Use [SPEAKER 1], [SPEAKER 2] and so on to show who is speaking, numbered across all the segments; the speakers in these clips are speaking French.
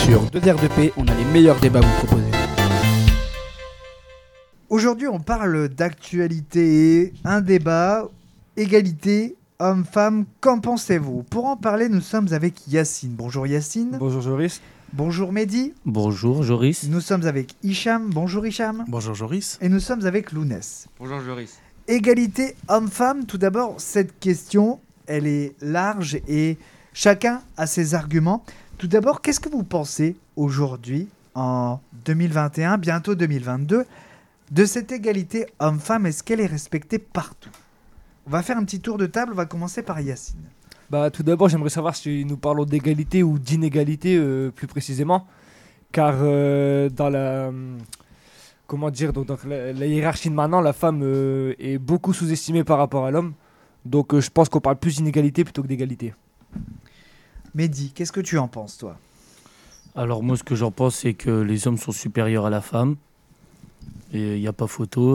[SPEAKER 1] Sur 2 Terres de Paix, on a les meilleurs débats à vous proposer.
[SPEAKER 2] Aujourd'hui, on parle d'actualité, un débat, égalité, hommes-femmes, qu'en pensez-vous? Pour en parler, nous sommes avec Yacine. Bonjour Yacine.
[SPEAKER 3] Bonjour Joris.
[SPEAKER 2] Bonjour Mehdi.
[SPEAKER 4] Bonjour Joris.
[SPEAKER 2] Nous sommes avec Hicham. Bonjour Hicham.
[SPEAKER 5] Bonjour Joris.
[SPEAKER 2] Et nous sommes avec Lounès.
[SPEAKER 6] Bonjour Joris.
[SPEAKER 2] Égalité homme-femme, tout d'abord, cette question, elle est large et chacun a ses arguments. Tout d'abord, qu'est-ce que vous pensez aujourd'hui, en 2021, bientôt 2022, de cette égalité homme-femme? Est-ce qu'elle est respectée partout? On va faire un petit tour de table, on va commencer par Yacine.
[SPEAKER 3] Tout d'abord, j'aimerais savoir si nous parlons d'égalité ou d'inégalité plus précisément. Car dans la... dans la hiérarchie de maintenant, la femme est beaucoup sous-estimée par rapport à l'homme. Donc je pense qu'on parle plus d'inégalité plutôt que d'égalité.
[SPEAKER 2] Mehdi, qu'est-ce que tu en penses, toi?
[SPEAKER 4] Alors moi, ce que j'en pense, c'est que les hommes sont supérieurs à la femme. Et il n'y a pas photo.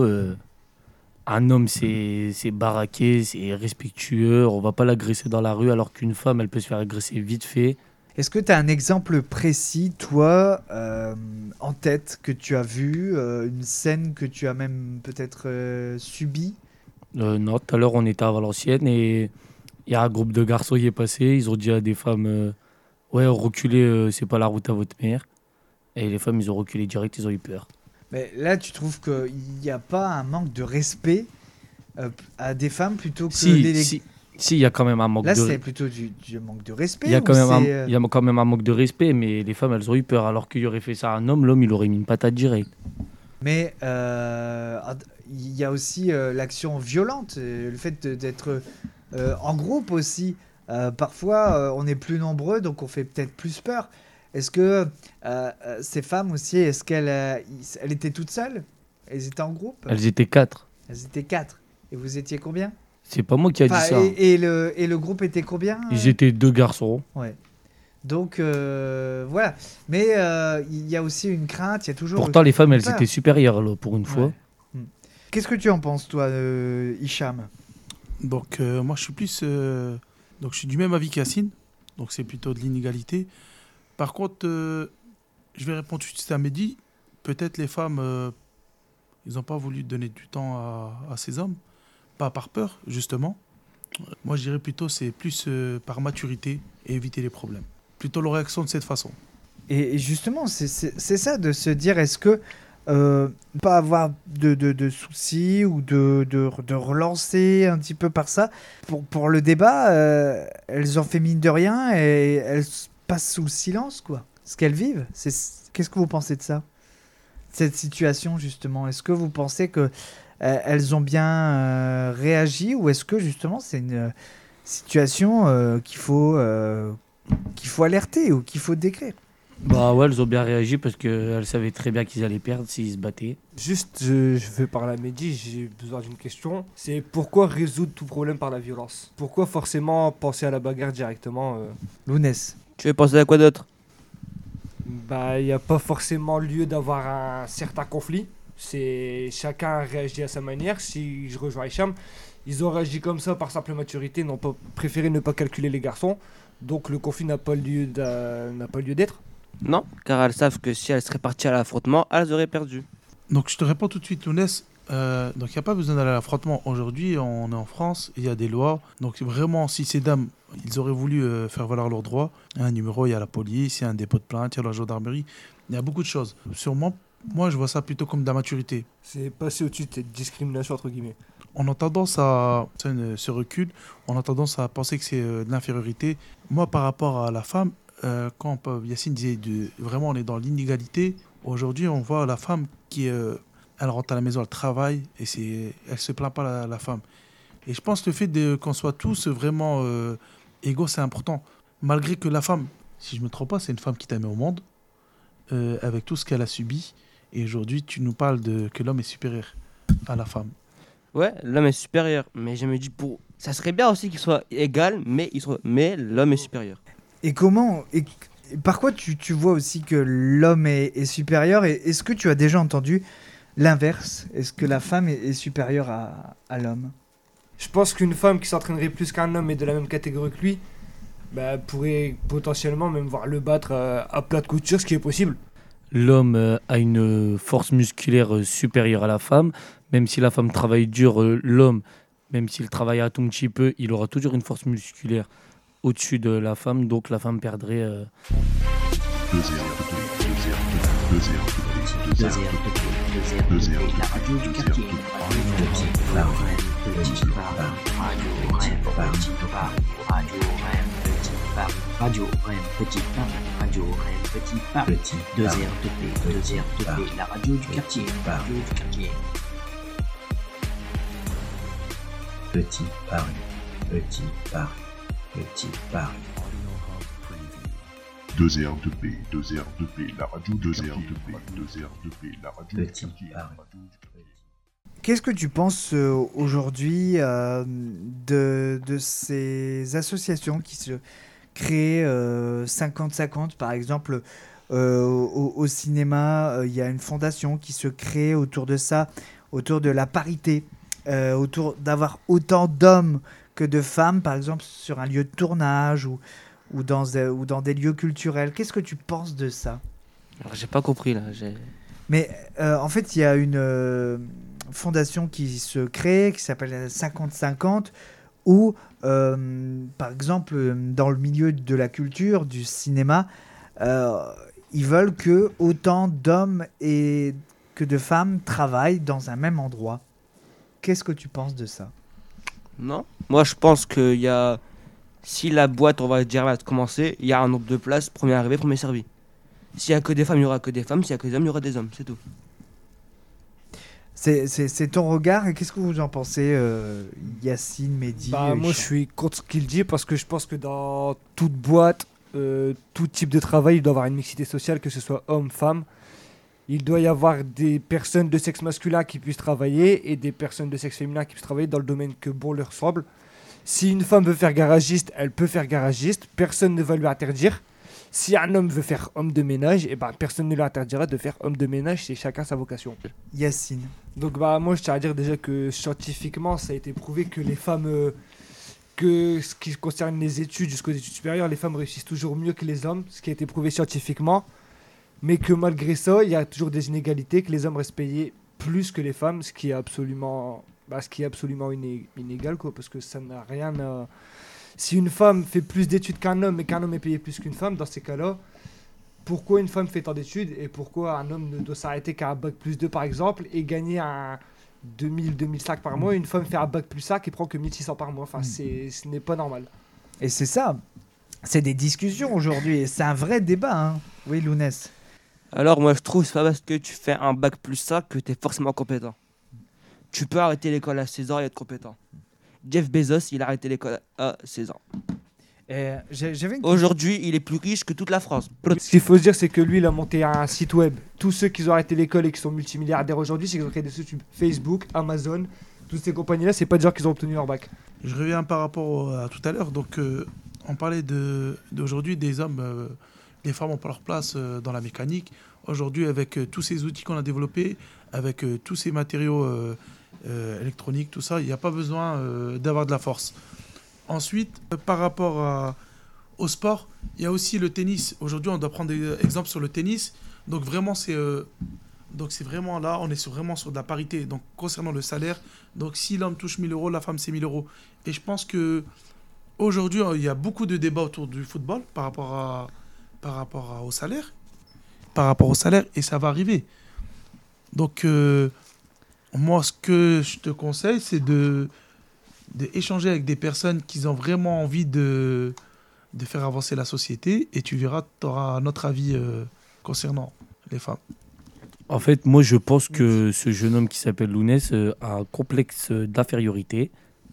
[SPEAKER 4] Un homme, c'est baraqué, c'est respectueux. On ne va pas l'agresser dans la rue, alors qu'une femme, elle peut se faire agresser vite fait.
[SPEAKER 2] Est-ce que tu as un exemple précis, toi, en tête, que tu as vu, une scène que tu as même peut-être subie?
[SPEAKER 4] Non, tout à l'heure, on était à Valenciennes et il y a un groupe de garçons qui est passé. Ils ont dit à des femmes ouais, reculez, c'est pas la route à votre mère. Et les femmes, ils ont reculé direct, ils ont eu peur.
[SPEAKER 2] Mais là, tu trouves qu'il n'y a pas un manque de respect à des femmes plutôt que
[SPEAKER 4] Si, il y a quand même un manque
[SPEAKER 2] là,
[SPEAKER 4] de...
[SPEAKER 2] c'est plutôt du manque de respect.
[SPEAKER 4] Il y a quand même un manque de respect, mais les femmes, elles ont eu peur. Alors qu'il aurait fait ça à un homme, l'homme, il aurait mis une patate direct.
[SPEAKER 2] Mais il y a aussi l'action violente, le fait d'être en groupe aussi. Parfois, on est plus nombreux, donc on fait peut-être plus peur. Est-ce que ces femmes aussi, est-ce qu'elles étaient toutes seules? Elles étaient en groupe?
[SPEAKER 4] Elles étaient 4.
[SPEAKER 2] Elles étaient 4. Et vous étiez combien?
[SPEAKER 4] C'est pas moi qui a dit ça.
[SPEAKER 2] Et le groupe était combien?
[SPEAKER 4] Ils étaient 2 garçons.
[SPEAKER 2] Ouais. Donc voilà. Mais il y a aussi une crainte, il y a toujours...
[SPEAKER 4] Pourtant, les femmes, elles étaient supérieures là, pour une fois.
[SPEAKER 2] Qu'est-ce que tu en penses, toi, Hicham?
[SPEAKER 5] Donc moi je suis plus donc je suis du même avis qu'Yacine. Donc c'est plutôt de l'inégalité. Par contre, je vais répondre tout de suite à Mehdi. Peut-être les femmes, ils n'ont pas voulu donner du temps à ces hommes. Pas par peur, justement. Moi, je dirais plutôt c'est plus par maturité et éviter les problèmes. Plutôt leur réaction de cette façon.
[SPEAKER 2] Et justement, c'est ça, de se dire, est-ce que pas avoir de soucis ou de relancer un petit peu par ça. Pour le débat, elles ont fait mine de rien et elles passent sous le silence, quoi. Ce qu'elles vivent. Qu'est-ce que vous pensez de ça? Cette situation, justement, est-ce que vous pensez que elles ont bien réagi, ou est-ce que justement c'est une situation qu'il faut alerter ou qu'il faut décrire?
[SPEAKER 4] Ouais, elles ont bien réagi parce qu'elles savaient très bien qu'ils allaient perdre s'ils se battaient.
[SPEAKER 3] Juste, je vais parler à Mehdi, j'ai besoin d'une question. C'est pourquoi résoudre tout problème par la violence? Pourquoi forcément penser à la bagarre directement
[SPEAKER 2] Lounès.
[SPEAKER 6] Tu veux penser à quoi d'autre?
[SPEAKER 3] Il n'y a pas forcément lieu d'avoir un certain conflit. Chacun réagit à sa manière. Si je rejoins Hicham, ils ont réagi comme ça par simple maturité, n'ont pas préféré ne pas calculer les garçons. Donc le conflit n'a pas lieu d'être.
[SPEAKER 6] Non, car elles savent que si elles seraient parties à l'affrontement, elles auraient perdu.
[SPEAKER 5] Donc je te réponds tout de suite, Lounès. Donc il n'y a pas besoin d'aller à l'affrontement. Aujourd'hui, on est en France, il y a des lois. Donc vraiment, si ces dames, ils auraient voulu faire valoir leurs droits, il y a un numéro, il y a la police, il y a un dépôt de plainte, il y a la gendarmerie. Il y a beaucoup de choses. Sûrement, moi je vois ça plutôt comme de la maturité.
[SPEAKER 3] C'est passer au-dessus de cette discrimination entre guillemets.
[SPEAKER 5] On a tendance à ce recul, on a tendance à penser que c'est de l'infériorité. Moi, par rapport à la femme, quand Yacine disait vraiment on est dans l'inégalité, aujourd'hui on voit la femme qui elle rentre à la maison, elle travaille et elle se plaint pas la femme. Et je pense que le fait qu'on soit tous vraiment égaux, c'est important. Malgré que la femme, si je me trompe pas, c'est une femme qui t'a mis au monde avec tout ce qu'elle a subi. Et aujourd'hui, tu nous parles que l'homme est supérieur à la femme.
[SPEAKER 6] Ouais, l'homme est supérieur, mais je me dis ça serait bien aussi qu'il soit égal, mais l'homme est supérieur.
[SPEAKER 2] Et par quoi tu vois aussi que l'homme est supérieur, et est-ce que tu as déjà entendu l'inverse? Est-ce que la femme est supérieure à l'homme?
[SPEAKER 3] Je pense qu'une femme qui s'entraînerait plus qu'un homme est de la même catégorie que lui. bah, pourrait potentiellement même voir le battre à plat de couture, ce qui est possible.
[SPEAKER 4] L'homme a une force musculaire supérieure à la femme. Même si la femme travaille dur, l'homme, même s'il travaille un tout petit peu, il aura toujours une force musculaire au-dessus de la femme. Donc la femme perdrait.
[SPEAKER 7] La radio du quartier. Radio Rennes Petit Paris, Radio Rennes Petit Paris, 2 RTP, la radio du quartier, radio du quartier. Petit Paris, Petit Paris, Petit Paris.
[SPEAKER 8] 2R2P, la radio 2R2P, la radio
[SPEAKER 7] Petit Paris.
[SPEAKER 2] Qu'est-ce que tu penses aujourd'hui de ces associations qui se créent 50-50 par exemple au cinéma, il y a une fondation qui se crée autour de ça, autour de la parité, autour d'avoir autant d'hommes que de femmes par exemple sur un lieu de tournage ou dans des lieux culturels. Qu'est-ce que tu penses de ça ?
[SPEAKER 6] Alors, j'ai pas compris là.
[SPEAKER 2] Mais en fait, il y a une fondation qui se crée, qui s'appelle 50-50, où, par exemple, dans le milieu de la culture, du cinéma, ils veulent que autant d'hommes et que de femmes travaillent dans un même endroit. Qu'est-ce que tu penses de ça ?
[SPEAKER 6] Non. Moi, je pense qu'il y a. Si la boîte, on va dire, va commencer, il y a un nombre de places, premier arrivé, premier servi. S'il n'y a que des femmes, il n'y aura que des femmes. S'il n'y a que des hommes, il y aura des hommes. C'est tout.
[SPEAKER 2] C'est ton regard. Et qu'est-ce que vous en pensez, Yacine, Mehdi
[SPEAKER 3] Moi, je suis contre ce qu'il dit parce que je pense que dans toute boîte, tout type de travail, il doit y avoir une mixité sociale, que ce soit homme, femme. Il doit y avoir des personnes de sexe masculin qui puissent travailler et des personnes de sexe féminin qui puissent travailler dans le domaine que bon leur semble. Si une femme veut faire garagiste, elle peut faire garagiste. Personne ne va lui interdire. Si un homme veut faire homme de ménage, personne ne lui interdira de faire homme de ménage. C'est chacun sa vocation.
[SPEAKER 2] Yacine.
[SPEAKER 3] Donc moi, je tiens à dire déjà que scientifiquement, ça a été prouvé que les femmes, que ce qui concerne les études jusqu'aux études supérieures, les femmes réussissent toujours mieux que les hommes, ce qui a été prouvé scientifiquement. Mais que malgré ça, il y a toujours des inégalités, que les hommes restent payés plus que les femmes, ce qui est absolument inégal, quoi, parce que ça n'a rien à... Si une femme fait plus d'études qu'un homme et qu'un homme est payé plus qu'une femme, dans ces cas-là, pourquoi une femme fait tant d'études et pourquoi un homme ne doit s'arrêter qu'à un bac plus 2 par exemple et gagner un 2000-2005 par mois, une femme fait un bac plus 5 et prend que 1600 par mois. Enfin, ce n'est pas normal.
[SPEAKER 2] Et c'est ça. C'est des discussions aujourd'hui et c'est un vrai débat. Hein. Oui, Lounès.
[SPEAKER 6] Alors, moi, je trouve que c'est pas parce que tu fais un bac plus 5 que tu es forcément compétent. Tu peux arrêter l'école à 16 ans et être compétent. Jeff Bezos, il a arrêté l'école à 16 ans. Aujourd'hui, il est plus riche que toute la France.
[SPEAKER 3] Ce qu'il faut se dire, c'est que lui, il a monté un site web. Tous ceux qui ont arrêté l'école et qui sont multimilliardaires aujourd'hui, c'est qu'ils ont créé des sites web. Facebook, Amazon, toutes ces compagnies-là, c'est pas des gens qui ont obtenu leur bac.
[SPEAKER 5] Je reviens par rapport à tout à l'heure. Donc, on parlait d'aujourd'hui des hommes, les femmes n'ont pas leur place dans la mécanique. Aujourd'hui, avec tous ces outils qu'on a développés, avec tous ces matériaux électroniques, tout ça, il n'y a pas besoin d'avoir de la force. Ensuite, par rapport au sport, il y a aussi le tennis. Aujourd'hui, on doit prendre des exemples sur le tennis. Donc vraiment, c'est vraiment là, on est vraiment sur de la parité. Donc concernant le salaire, donc si l'homme touche 1 000 euros, la femme c'est 1 000 euros. Et je pense que aujourd'hui, il y a beaucoup de débats autour du football par rapport au salaire. Par rapport au salaire, et ça va arriver. Donc moi, ce que je te conseille, c'est d'échanger avec des personnes qui ont vraiment envie de faire avancer la société, et tu verras, tu auras un autre avis concernant les femmes.
[SPEAKER 4] En fait, moi, je pense que ce jeune homme qui s'appelle Lounès a un complexe d'infériorité.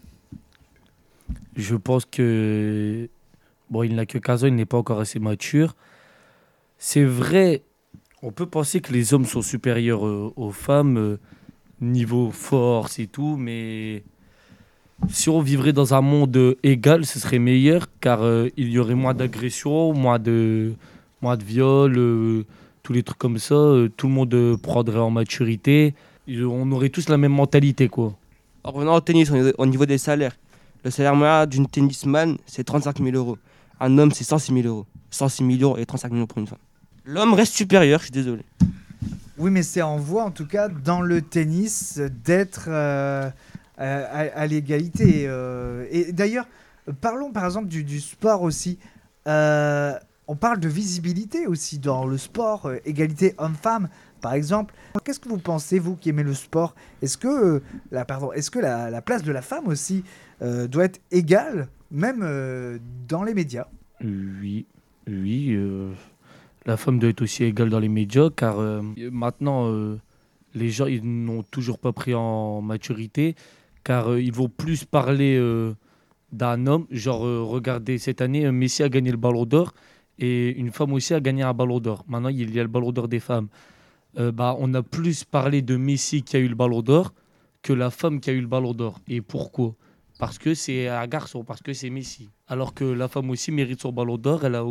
[SPEAKER 4] Je pense que... Bon, il n'a que 15 ans, il n'est pas encore assez mature. C'est vrai, on peut penser que les hommes sont supérieurs aux femmes, niveau force et tout, mais... Si on vivrait dans un monde égal, ce serait meilleur, car il y aurait moins d'agressions, moins de viols, tous les trucs comme ça. Tout le monde prendrait en maturité. On aurait tous la même mentalité, quoi.
[SPEAKER 6] En revenant au tennis, au niveau des salaires, le salaire moyen d'une tennisman, c'est 35 000 euros. Un homme, c'est 106 000 euros. 106 000 € et 35 millions pour une femme. L'homme reste supérieur, je suis désolé.
[SPEAKER 2] Oui, mais c'est en voie, en tout cas, dans le tennis, d'être à l'égalité. Et d'ailleurs, parlons par exemple du sport aussi. On parle de visibilité aussi dans le sport, égalité homme-femme, par exemple. Qu'est-ce que vous pensez, vous qui aimez le sport? Est-ce que, la place de la femme aussi doit être égale, même dans les médias?
[SPEAKER 4] Oui, la femme doit être aussi égale dans les médias, car maintenant, les gens ils n'ont toujours pas pris en maturité, car ils vont plus parler d'un homme. Genre, regardez, cette année, Messi a gagné le Ballon d'Or, et une femme aussi a gagné un Ballon d'Or. Maintenant, il y a le Ballon d'Or des femmes. On a plus parlé de Messi qui a eu le Ballon d'Or que la femme qui a eu le Ballon d'Or. Et pourquoi? Parce que c'est un garçon, parce que c'est Messi. Alors que la femme aussi mérite son Ballon d'Or. Elle a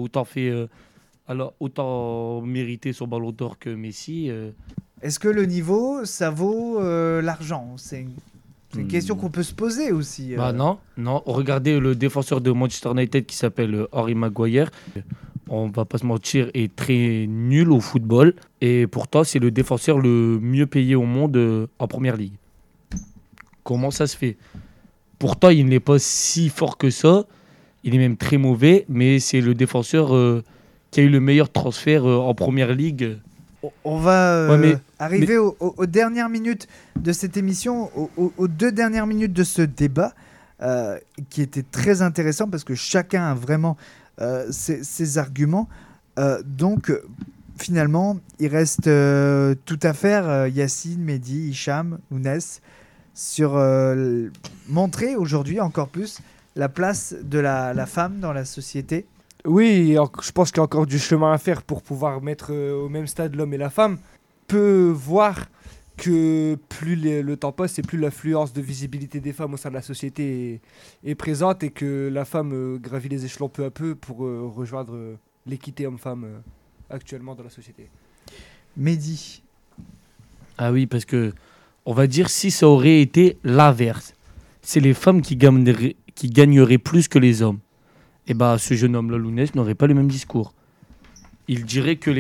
[SPEAKER 4] autant mérité son Ballon d'Or que Messi.
[SPEAKER 2] Est-ce que le niveau, ça vaut l'argent? C'est une question qu'on peut se poser aussi.
[SPEAKER 4] Non. Regardez le défenseur de Manchester United qui s'appelle Harry Maguire. On va pas se mentir, est très nul au football. Et pourtant, c'est le défenseur le mieux payé au monde en première ligue. Comment ça se fait? Pourtant, il n'est pas si fort que ça. Il est même très mauvais. Mais c'est le défenseur qui a eu le meilleur transfert en première ligue.
[SPEAKER 2] On va arriver aux dernières minutes de cette émission, aux 2 dernières minutes de ce débat, qui était très intéressant parce que chacun a vraiment ses arguments. Donc, finalement, il reste tout à faire, Yacine, Mehdi, Hicham, Lounès, sur montrer aujourd'hui encore plus la place de la femme dans la société.
[SPEAKER 3] Oui, je pense qu'il y a encore du chemin à faire pour pouvoir mettre au même stade l'homme et la femme. Peut voir que plus le temps passe et plus l'affluence de visibilité des femmes au sein de la société est présente et que la femme gravit les échelons peu à peu pour rejoindre l'équité homme-femme actuellement dans la société.
[SPEAKER 2] Mehdi.
[SPEAKER 4] Ah oui, parce que on va dire si ça aurait été l'inverse, c'est les femmes qui gagneraient plus que les hommes. Et ce jeune homme-là, Lounès, n'aurait pas le même discours. Il dirait que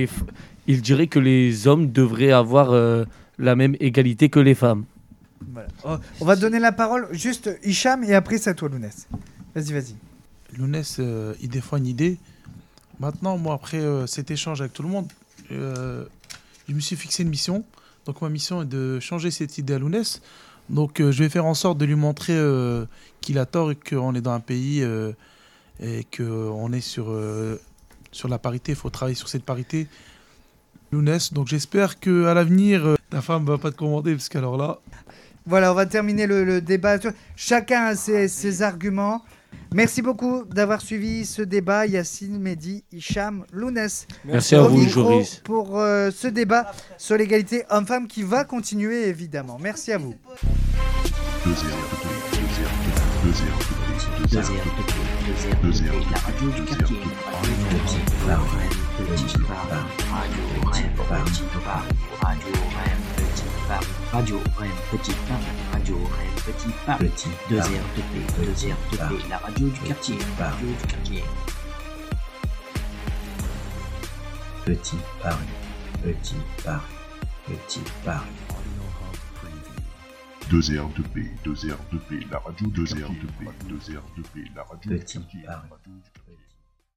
[SPEAKER 4] les hommes devraient avoir la même égalité que les femmes.
[SPEAKER 2] Voilà. On va donner la parole juste Hicham et après c'est à toi, Lounès. Vas-y.
[SPEAKER 5] Lounès, il défend une idée. Maintenant, moi, après cet échange avec tout le monde, je me suis fixé une mission. Donc ma mission est de changer cette idée à Lounès. Donc je vais faire en sorte de lui montrer qu'il a tort et qu'on est dans un pays... et qu'on est sur la parité, il faut travailler sur cette parité. Lounès, donc j'espère qu'à l'avenir, ta femme ne va pas te commander, parce qu'alors là...
[SPEAKER 2] Voilà, on va terminer le débat. Chacun a ses arguments. Merci beaucoup d'avoir suivi ce débat, Yacine, Mehdi, Hicham, Lounès.
[SPEAKER 4] Merci à vous, Joris.
[SPEAKER 2] Pour ce débat sur l'égalité homme-femme qui va continuer, évidemment. Merci à vous.
[SPEAKER 7] 2 heures de la radio du quartier. Radio Rennes Petit Paris, Radio Rennes Petit Paris, 2 heures de paix, la radio du quartier, Petit Paris, Petit Paris, Petit Paris.
[SPEAKER 8] 2 heures de paix, la radio 2 heures de paix, la radio
[SPEAKER 7] Petit Paris.